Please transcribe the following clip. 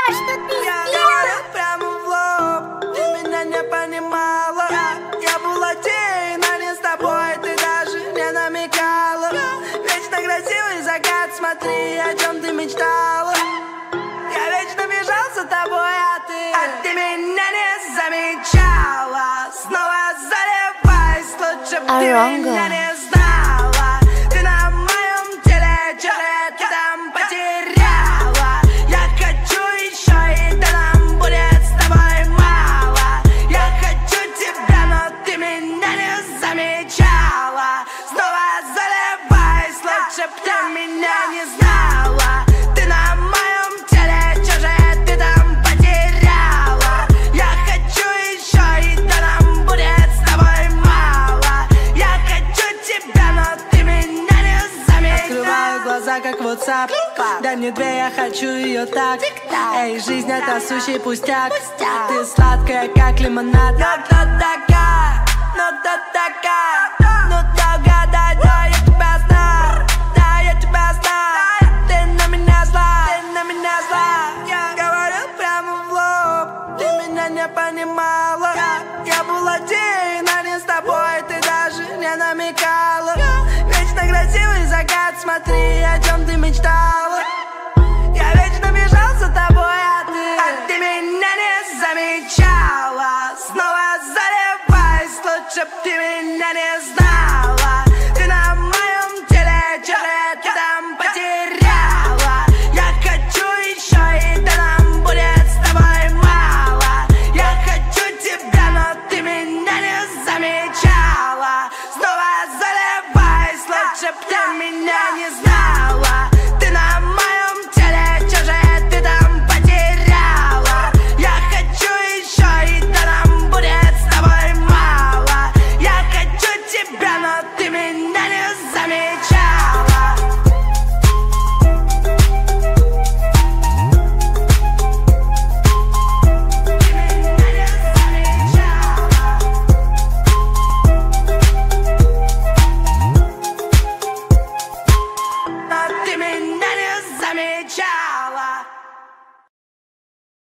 что ты Я сделал? говорил прямо в лоб, ты меня не понимала. Я был один, но не с тобой, ты даже не намекала. Вечно красивый закат, смотри, о чем ты мечтала. Я вечно бежал за тобой, а ты меня не замечала. Снова заливаясь, лучше б ты меня не знала. Ты на моем теле, чужие ты там потеряла. Я хочу еще, и да нам будет с тобой мало. Я хочу тебя, но ты меня не замечала. Снова заливаясь, лучше б ты меня не знала. Ты на моем теле, чужие ты там потеряла. Я хочу еще, и да нам будет с тобой мало. Я хочу тебя, но ты меня не заметила. Открываю глаза, как WhatsApp. Дай мне две, я хочу ее так. Эй, жизнь это сущий пустяк. Ты сладкая, как лимонад. Но кто такая? Но кто такая? Ну да угадай, да я тебя знаю. Да я тебя знаю. Ты на меня зла, ты на меня зла. Я говорил прямо в лоб, ты меня не понимала. Я был один, а не с тобой, ты даже не намекала. Вечно красивый закат, смотри, о чем ты мечтала.